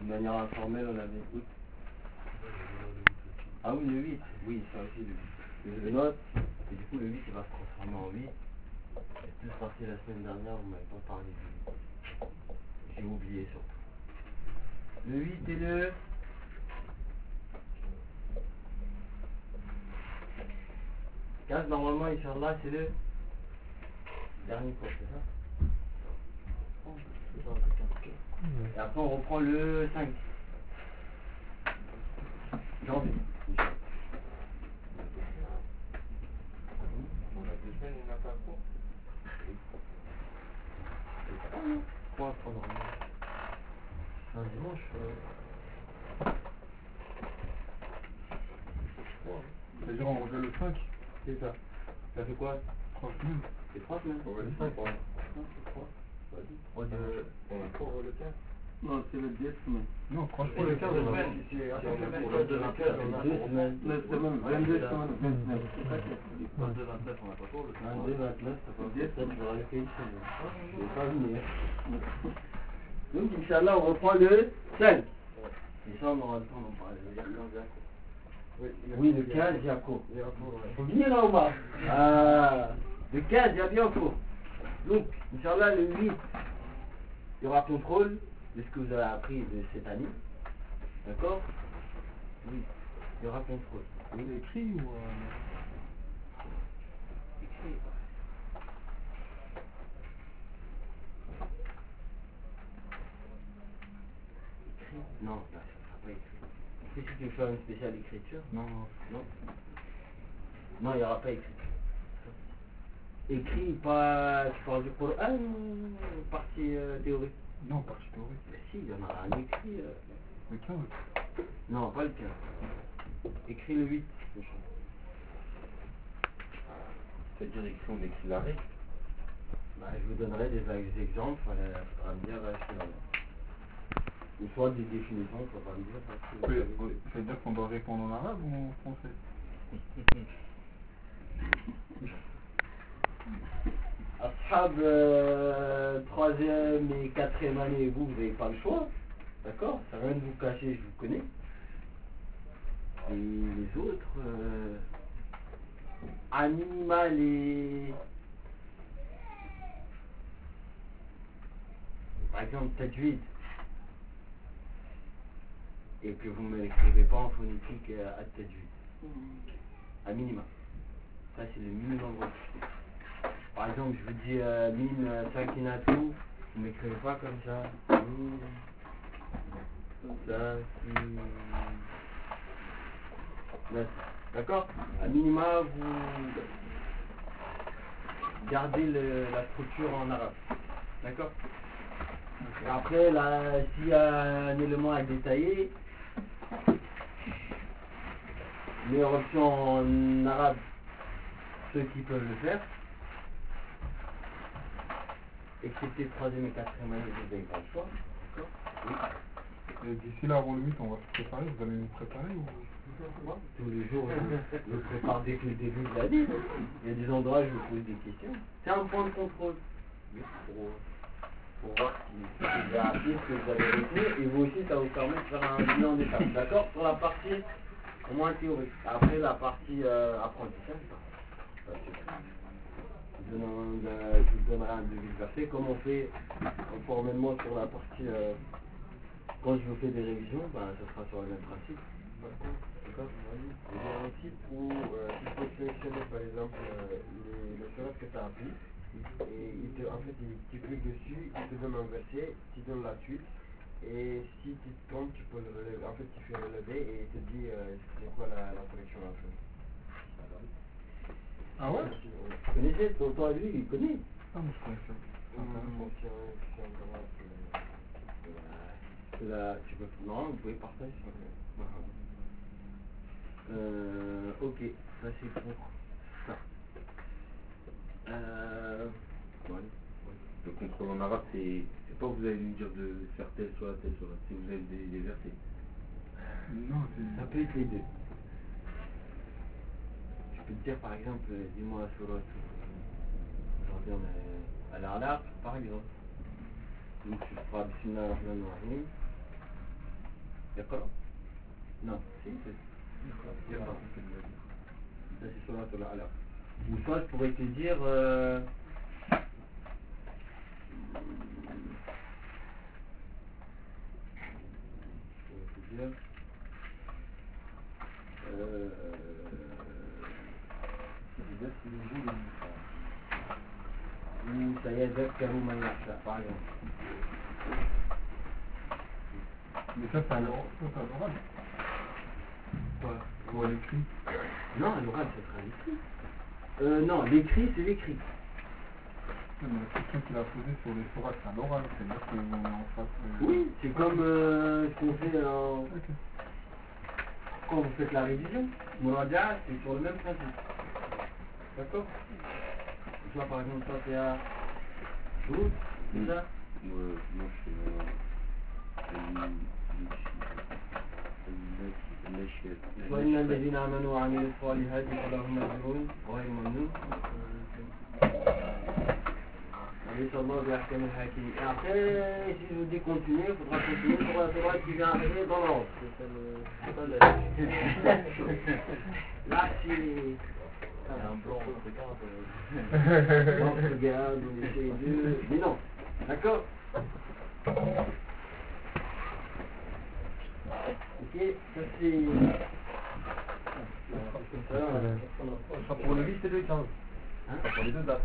de manière informelle, on avait dit. Ah oui, le 8, oui, ça aussi, le note, et du coup, le 8, il va se transformer en 8. C'est plus parti la semaine dernière, vous m'avez pas parlé du 8. J'ai oublié surtout. Le 8 et le 15, normalement, Inch'Allah, c'est le dernier cours, c'est ça? Et après, on reprend le 5 janvier. On a 2 semaines, on n'a pas cours. Quoi pendant un dimanche C'est-à-dire on revient le 5. C'est ça. Ça fait quoi? 3 semaines. C'est 3 semaines. Ouais, C'est 5. C'est 3. Vas-y. 3 dimanches. On a cours le 15. Non, c'est le 10 semaines. Non, franchement, Le le 15 15, semaines, c'est à peu près le 2 29, on a 2 semaines. 9 semaines, 22 semaines, 29. 22 29, on n'a pas cours le 15. 22, 29, ça fait 10, ça tu vas rester ici. Je vais pas venir. Donc, Inch'Allah, on reprend le 5. Et ça, on aura le temps d'en parler. Oui, le 15, il y a cours. Faut venir là, Omar. Ah, le 15, il y a bien cours. Donc, Inch'Allah, le 8, il y aura contrôle de ce que vous avez appris de cette année. D'accord? Oui, il y aura contrôle. c'est écrit ou... Écrit. Écrit? Non, là, ça ne sera pas écrit. Après, si tu veux faire une spéciale écriture, Non, non. Non, il n'y aura pas écrit. Écrit, pas. Tu parles du Coran ou partie théorique? non, partie théorique. Mais si, il y en a un écrit. Le 15. Non, pas le 15. Écrit le 8. C'est-à-dire écrit, on écrit l'arrêt. Bah, je vous donnerai des exemples, il faudra me dire ou soit des définitions, il faudra me dire. C'est-à-dire qu'on doit répondre en arabe ou en français? Ashab 3e et 4e année, vous n'avez pas le choix. D'accord? Ça rien de vous cacher, je vous connais. Et les autres, à minima, par exemple, tajwid, et que vous ne me l'écrivez pas en phonétique à tajwid. À minima. Ça, c'est le minimum requis. Par exemple, je vous dis mine sakinatou, vous ne m'écrivez pas comme ça. Mine sakinatou. D'accord? À minima, vous gardez la structure en arabe. D'accord? Et après, s'il y a un élément à détailler, meilleure option en arabe, ceux qui peuvent le faire, excepté 3e et 4e année, vous n'avez pas le choix. D'accord? Oui. Et d'ici là, avant le 8, on va se préparer. Vous allez nous préparer ou... Tous les jours, je me prépare dès que le début de l'année. Il y a des endroits où je me pose des questions. C'est un point de contrôle. Pour voir si vous avez appris ce que vous avez retenu. Et vous aussi, ça vous permet de faire un bilan d'étape. D'accord? Pour la partie au moins théorique. Après, la partie apprentissage, je vous donnerai un devis verset. Comme on fait formellement sur la partie... quand je vous fais des révisions, ce sera sur le même principe. D'accord? Il y a un site où tu peux sélectionner par exemple le surat que tu as appris et en fait tu cliques dessus, il te donne un verset, tu donnes la suite et si tu te trompes tu peux le relever, en fait tu fais relever et il te dit c'est quoi la correction à faire. Ah ouais? Vous connaissez? Toi, lui, il connaît. Ah, moi je connais ça. Tu peux... Non, vous pouvez partager. Ok, ça c'est pour ça. Le contrôle en arabe, c'est pas que vous allez nous dire de faire tel soit, c'est vous avez des versets. Non, Ça peut être les deux. Je peux te dire par exemple, dis-moi la sourate. Aujourd'hui on est à l'Arlaq, par exemple. Donc je ferai Bismillah ar-Rahman ar-Rahim. D'accord. Non, si, c'est. D'accord. Ça c'est sur la Alaq. Ou soit je pourrais te dire. Ou ça y est, Karou Mayasha, par exemple. Mais ça, c'est à l'oral. Quoi? Ou à l'écrit. Non, à l'oral, ça sera l'écrit. Non, l'écrit, c'est l'écrit. Non, mais la question qu'il a posée sur les sourates, c'est à l'oral. C'est-à-dire qu'on est en face. Oui, c'est comme ce qu'on fait Ok. quand vous faites la révision. Mouradia, c'est sur le même principe. D'accord? Toi, par exemple, toi, t'es à Jour, c'est ça? Moi, je suis وإن الذين آمنوا وعملوا الصالحات فلهم أجر غير ممنون. Inch'Allah, بأحكام الحاكمين. Et après, si je vous dis continuer, il faudra continuer pour la Torah qui vient arriver dans l'ordre. C'est ça le... Là, si... Il y a un blanc, on regarde. On regarde, on essaye de... Mais non, d'accord? Ok, ça c'est... Ça pour le 8 et le 15. Hein? Pour les deux dates.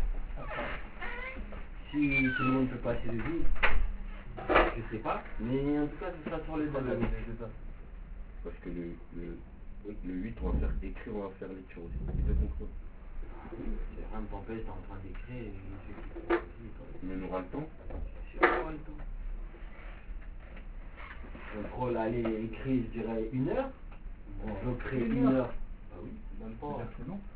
Si tout le monde peut passer le vide, je sais pas, mais en tout cas ce sera sur les dates. Parce que le 8, on va faire écrire, on va faire lecture aussi. Tu peux comprendre. C'est rien de t'empêche, t'es en train d'écrire, Mais on aura le temps. c'est quoi le temps? Contrôle, allez, écrit, je dirais 1 heure. On recrée 1 heure. Ah oui, même pas. C'est long.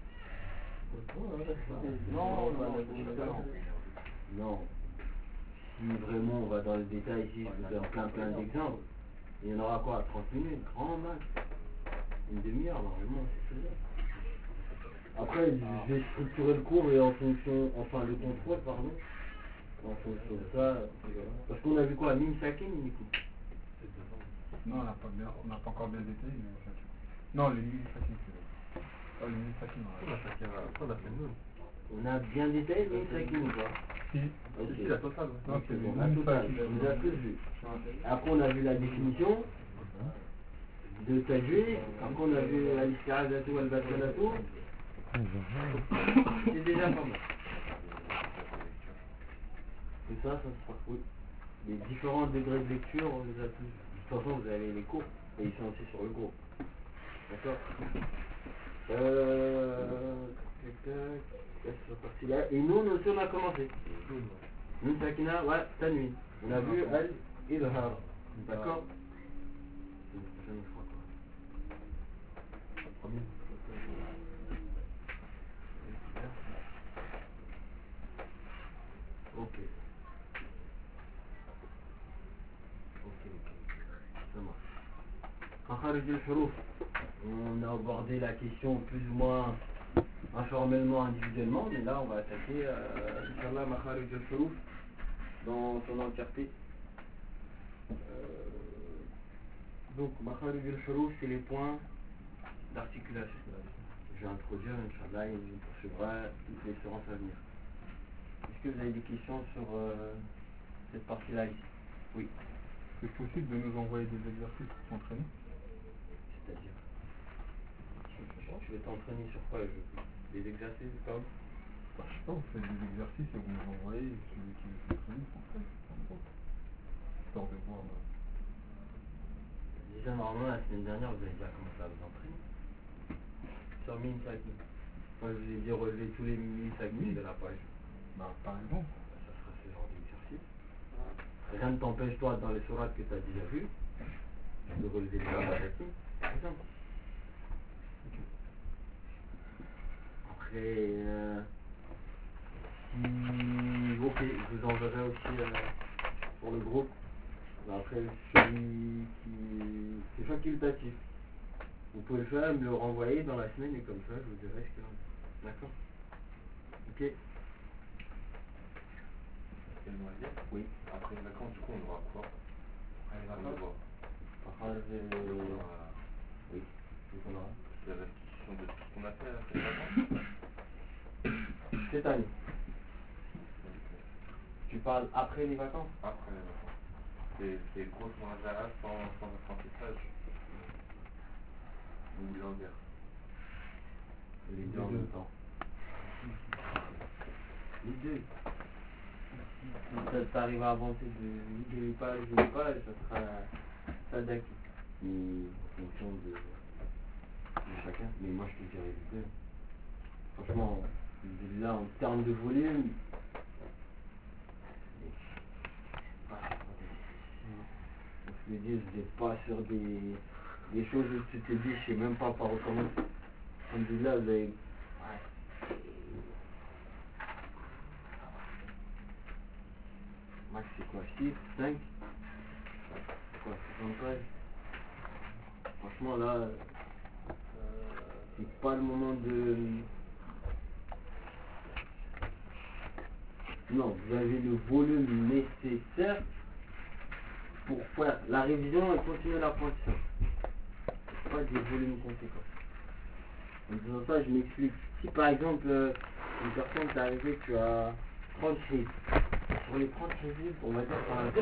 Non. Si vraiment on va dans le détail ici, je vous donne plein d'exemples. Il y en aura quoi? 30 minutes, grand max. Une demi-heure, normalement, c'est faisable. Après, je vais structurer le cours et en fonction, enfin le contrôle, pardon. En fonction de ça, parce qu'on a vu quoi? Mime Sakin, Nico? Non, on n'a pas encore bien détaillé, mais ça tue. Non, les mini sakin, c'est vrai. Oh, les mini sakin, on a fait nous. On a bien détaillé Mime Sakin ou pas? Si. Ok. Si, la totale. Ouais. Non, c'est Bon, les la mini totale, sakin. on les a tous vus. Après, on a vu la définition de tajwid. Après, on a vu al-isti'adatu wal-basmalatu. C'est déjà pas mal. Et ça sera oui. Les différents degrés de lecture, on les a tous. De toute façon, vous avez les cours, et ils sont aussi sur le groupe. D'accord? Cette partie-là. Et nous aussi, on a commencé. Nous, Sakina, ouais, Tanwin. On a vu Al-Idhar. D'accord? Donc, prochaine fois, quoi. Ok. Ça marche. Makharij al-huruf. On a abordé la question plus ou moins informellement, individuellement, mais là on va attaquer Inch'Allah Makharij al-huruf dans son entièreté. Donc Makharij al-huruf, c'est les points d'articulation. Je vais introduire Inch'Allah et on poursuivra toutes les séances à venir. Est-ce que vous avez des questions sur cette partie-là ici? Oui. C'est possible de nous envoyer des exercices pour s'entraîner? C'est-à-dire je vais t'entraîner sur quoi? Des exercices comme? Bah, je sais pas, vous faites des exercices et vous nous envoyez, celui qui veut s'entraîner s'entraîne, histoire de voir. Déjà normalement la semaine dernière vous avez déjà commencé à vous entraîner sur Mime Sakin. Moi je vous ai dit relever tous les Mime Sakin de la page. Bah par exemple. Ça sera ce genre d'exercice. Rien ne t'empêche toi dans les sourates que tu as déjà vu de relever les Mime Sakin. Par exemple. Après si ok, je vous enverrai aussi pour le groupe. Après celui qui c'est facultatif. Vous pouvez le faire, me le renvoyer dans la semaine et comme ça je vous dirai ce qu'il en est. D'accord? Ok. Oui. Après les vacances, du coup, on aura quoi? Après les vacances, phrase... Oui, c'est qu'on aura. C'est la restitution de tout ce qu'on a fait cette vacances. Cette année. Tu parles après les vacances? Après les vacances. C'est grosse mangeara sans apprentissage. Ou l'envers. Les deux en même temps. Les deux. Si t'arrives à avancer de page, ça sera Sadaki. Mais en fonction de chacun. Mais moi je te dirais les deux. Franchement, là en termes de volume, je me dis, vous n'êtes pas sur des choses où tu te dis, je sais même pas par où commencer. Comme dit là, vous avez... Ouais. Max, c'est quoi, 6, 5? C'est quoi, 60 pages? Franchement, là, c'est pas le moment de... Non, vous avez le volume nécessaire pour faire la révision et continuer l'apprentissage. Pas des volumes conséquents. En disant ça, je m'explique. Si par exemple, une personne t'est arrivée, tu as 30 chiffres. Sur les 30 chiffres, on va dire par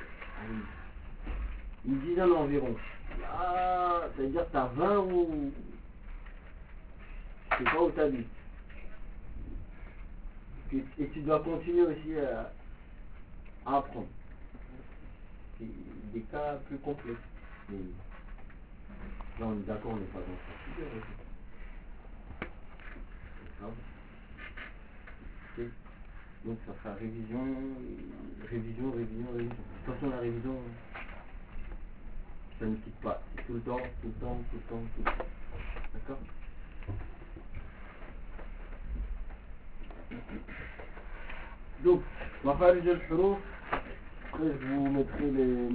une dizaine environ. Ah, ça veut dire que tu as 20 ou... Je sais pas où tu habites. Et tu dois continuer aussi à apprendre. C'est des cas plus complexes. Mais là, on est d'accord, on n'est pas dans ce sujet aussi. Okay. Donc ça fera révision. De toute façon, la révision, ça ne quitte pas. C'est tout le temps. D'accord? Donc, مخارج الحروف. Après, je vous mettrai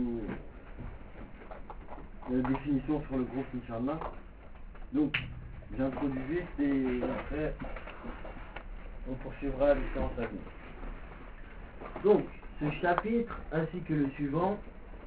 les définitions sur le groupe, Inch'Allah. Donc, j'introduis vite et après, on poursuivra les séances à venir. Donc, ce chapitre ainsi que le suivant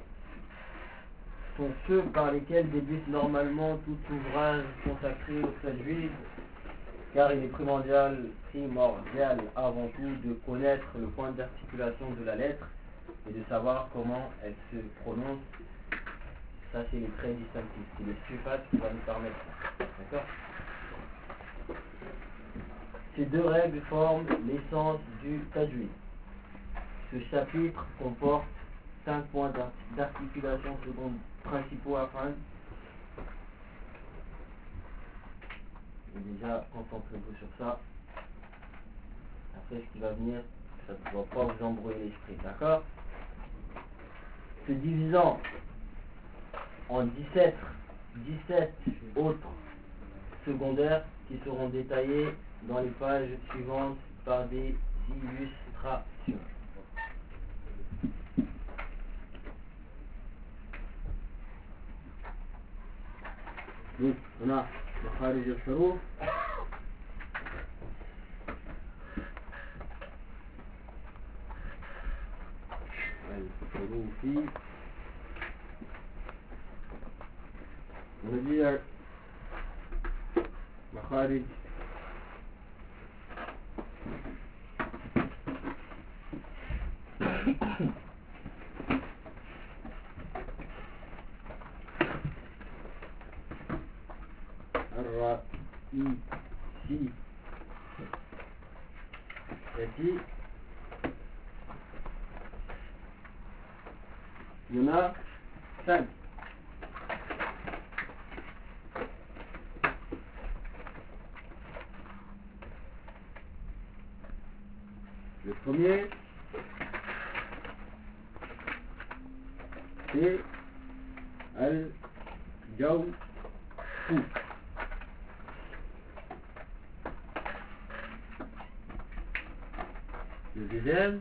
sont ceux par lesquels débute normalement tout ouvrage consacré au tajwid, car il est primordial avant tout de connaître le point d'articulation de la lettre et de savoir comment elle se prononce. Ça, c'est les traits distinctifs, c'est le sifat qui va nous permettre ça. D'accord? Ces deux règles forment l'essence du tajwid. Ce chapitre comporte 5 points d'articulation principaux à prendre. Et déjà, concentrez-vous sur ça. Après, ce qui va venir, ça ne va pas vous embrouiller l'esprit, d'accord? Se divisant en 17 autres secondaires qui seront détaillés dans les pages suivantes par des illustrations. Donc, on a مخارج الحروف. الحروف. ونجي مخارج الرئيسي التي هنا 5. Le premier, c'est Al-Jawfu. Le deuxième,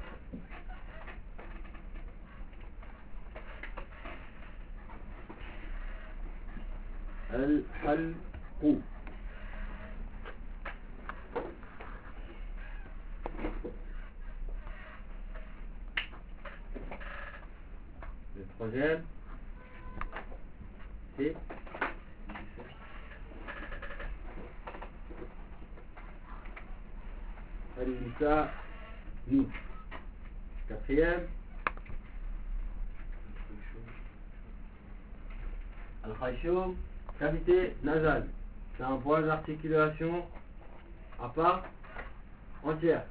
Al-Halqu. Le troisième, cavité. Al-Lisa, nous. Quatrième. Al-Khayshum, cavité nasale. C'est un point d'articulation à part entière.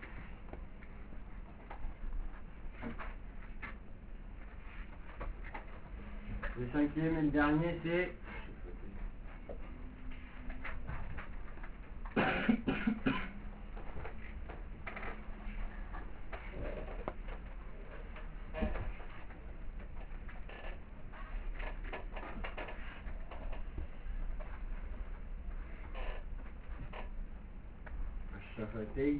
Le cinquième et le dernier, c'est Shafatei.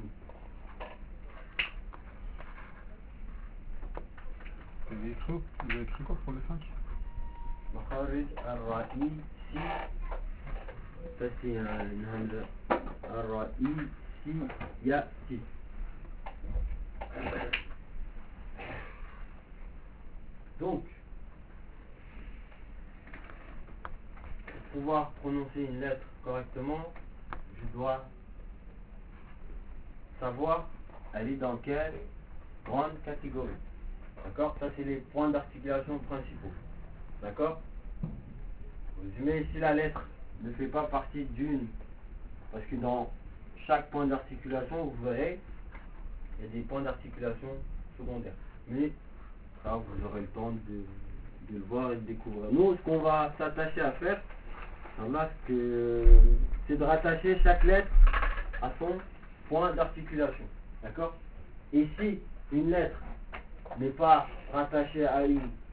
Vous avez écrit quoi pour les 5? Makharij al-Ra'i, si. Ça c'est une hamza. Al-Ra'i, si, ya, si. Donc, pour pouvoir prononcer une lettre correctement, je dois savoir elle est dans quelle grande catégorie. D'accord? Ça c'est les points d'articulation principaux. D'accord? Résumé, si la lettre ne fait pas partie d'une, parce que dans chaque point d'articulation, vous verrez, il y a des points d'articulation secondaires. Mais ça, vous aurez le temps de le voir et de découvrir. Nous, ce qu'on va s'attacher à faire, c'est de rattacher chaque lettre à son point d'articulation. D'accord? Et si une lettre n'est pas rattachée à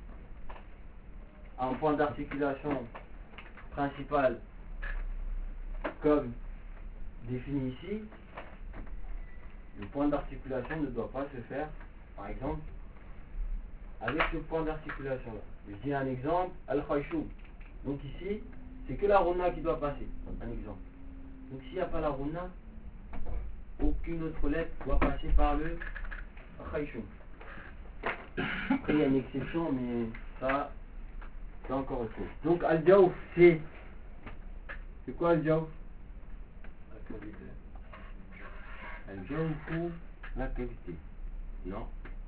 un point d'articulation principal comme défini ici, le point d'articulation ne doit pas se faire, par exemple, avec ce point d'articulation là. Je dis un exemple, al-Khayshum. Donc ici, c'est que la runa qui doit passer. Un exemple. Donc s'il n'y a pas la runa, aucune autre lettre doit passer par le Khayshum. Après il y a une exception, mais ça, c'est encore autre chose. Donc al-Jawf, c'est quoi al-Jawf? La qualité. Al-Jawf ou la cavité? Non.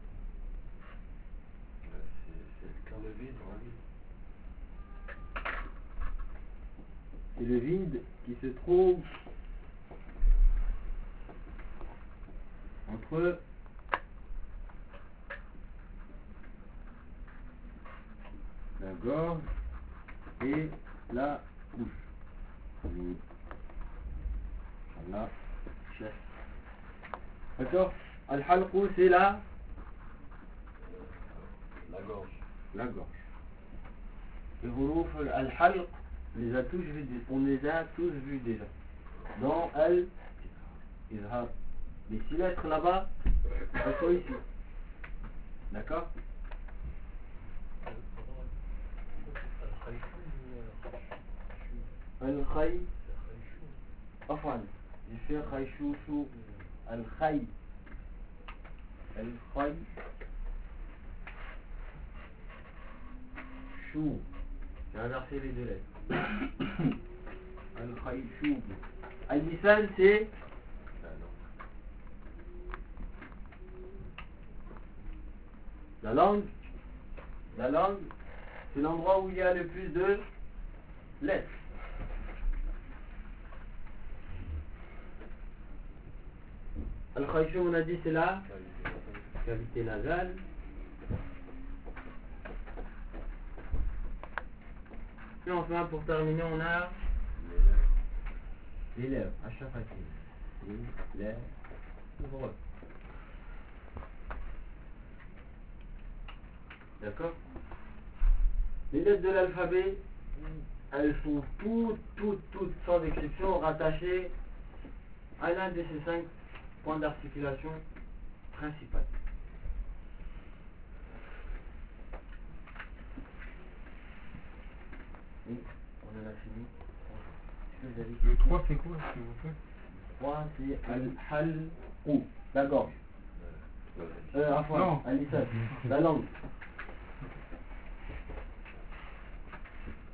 C'est quand le vide, on vide. C'est le vide qui se trouve entre la gorge et la bouche. La chasse. D'accord? Al-Halqu, c'est la gorge. La gorge. Les huruf al-Halq, on les a tous vus déjà. Dans al-Izhar. Les 6 lettres là-bas, elles sont ici. D'accord? Al-Khay. Enfin, j'ai fait Khayshushu. Al-Khay. Al-Khay. Chou. J'ai inversé les 2 lettres. Al-Khayshub. Al-Lisan, c'est la langue. La langue, c'est l'endroit où il y a le plus de lettres. Al-Khayshum, on a dit, c'est la cavité nasale. Et enfin, pour terminer, on a les lèvres, à chaque fois. Les lèvres. D'accord? Les lettres de l'alphabet, elles sont toutes, sans exception, rattachées à l'un de ces 5 points d'articulation principaux. Et on en a fini. Le 3 c'est quoi, s'il vous plaît? 3 c'est al-Halqu, la gorge. Al-Lisan, la langue.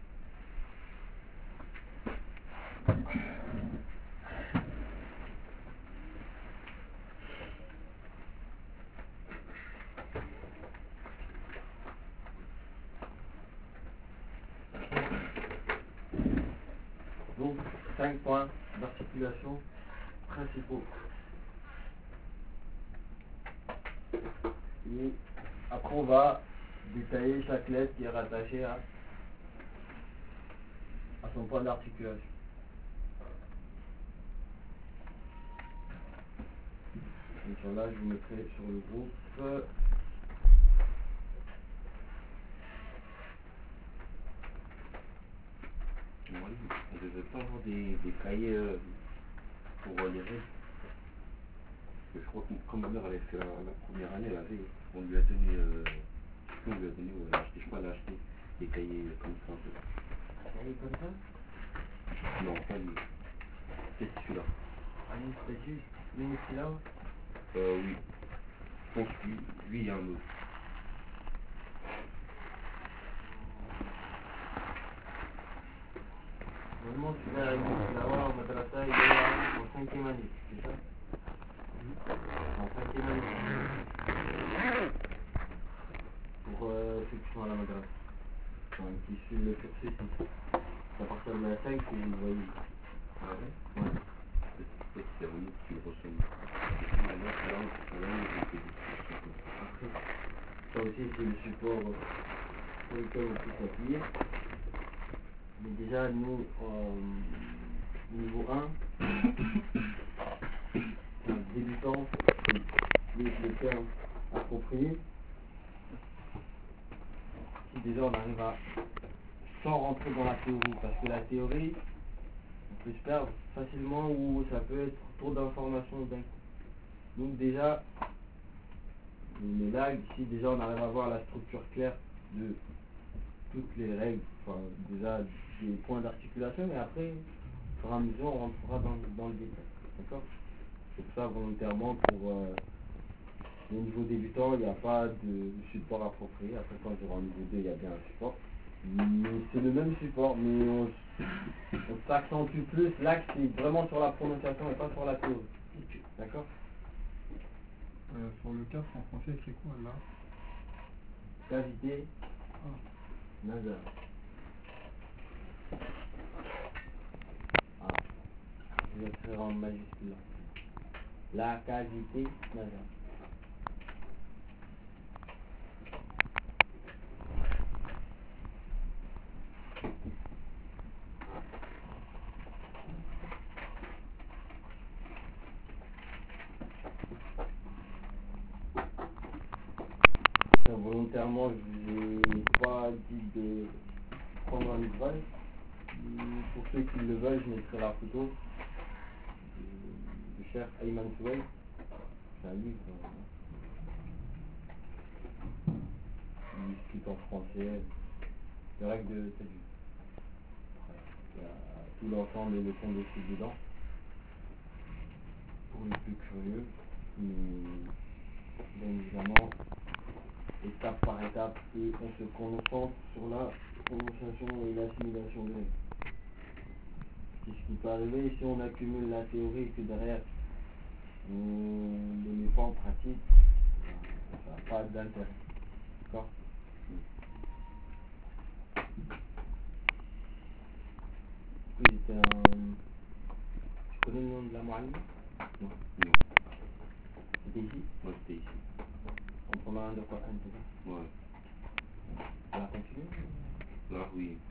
5 points d'articulation principaux. Et après on va détailler chaque lettre qui est rattachée à son point d'articulation. Inch'Allah, je vous mettrai sur le groupe. Moi, on ne devait pas avoir des cahiers pour les règles. Parce que je crois que comme ma mère avait fait la première année, on lui a donné, on lui a donné, ou elle a acheté, je crois, elle a acheté des cahiers comme ça. Comme ça? Non, pas lui. C'est celui-là. Allez, statut, lui c'est là. Oui. Je pense que lui, il y a un autre. Normalement, celui-là, il va avoir en madrasa, il est en 5e année, c'est ça? En 5e année. Pour ceux qui sont à la madrasa. Enfin, qui suivent le cursus ici. C'est à partir de la 5 que vous le voyez. Ah ouais? Ouais. Peut-être c'est un autre qui le ressemble. Après, ça aussi c'est le support sur lequel on peut s'appuyer. Mais déjà nous, niveau 1, un débutant, c'est le terme approprié. Si déjà on arrive à, sans rentrer dans la théorie, parce que la théorie, on peut se perdre facilement ou ça peut être trop d'informations d'un coup. Donc déjà, mais là, ici déjà on arrive à voir la structure claire de toutes les règles, enfin déjà des points d'articulation, mais après, au fur et à mesure, on rentrera dans le détail. D'accord? C'est pour ça volontairement, pour le niveau débutant, il n'y a pas de support approprié. Après, quand je rentre au niveau 2, il y a bien un support. Mais c'est le même support, mais on s'accentue plus. L'axe c'est vraiment sur la prononciation et pas sur la théorie. D'accord? Sur le 4 en français, c'est quoi là? Cavité, nasale. Ah, je vais écrire en majuscule. La cavité nasale. Volontairement, je n'ai pas dit de prendre un ouvrage. Pour ceux qui le veulent, je mettrai la photo de Cheikh Ayman Souaï. C'est un livre. Il explique en français les règles de tajwid. Il y a tout l'ensemble et le fond dessus dedans. Pour les plus curieux. Mais bien évidemment, étape par étape, et on se concentre sur la prononciation et l'assimilation des règles. C'est ce qui peut arriver si on accumule la théorie et que derrière on ne met pas en pratique, ça n'a pas d'intérêt. D'accord? Oui, c'était un... Tu connais le nom de la Moualima? Non. C'était ici? Moi, c'était ici. En prenant un de quoi? Un de ça? Ouais. On va continuer? Là, oui.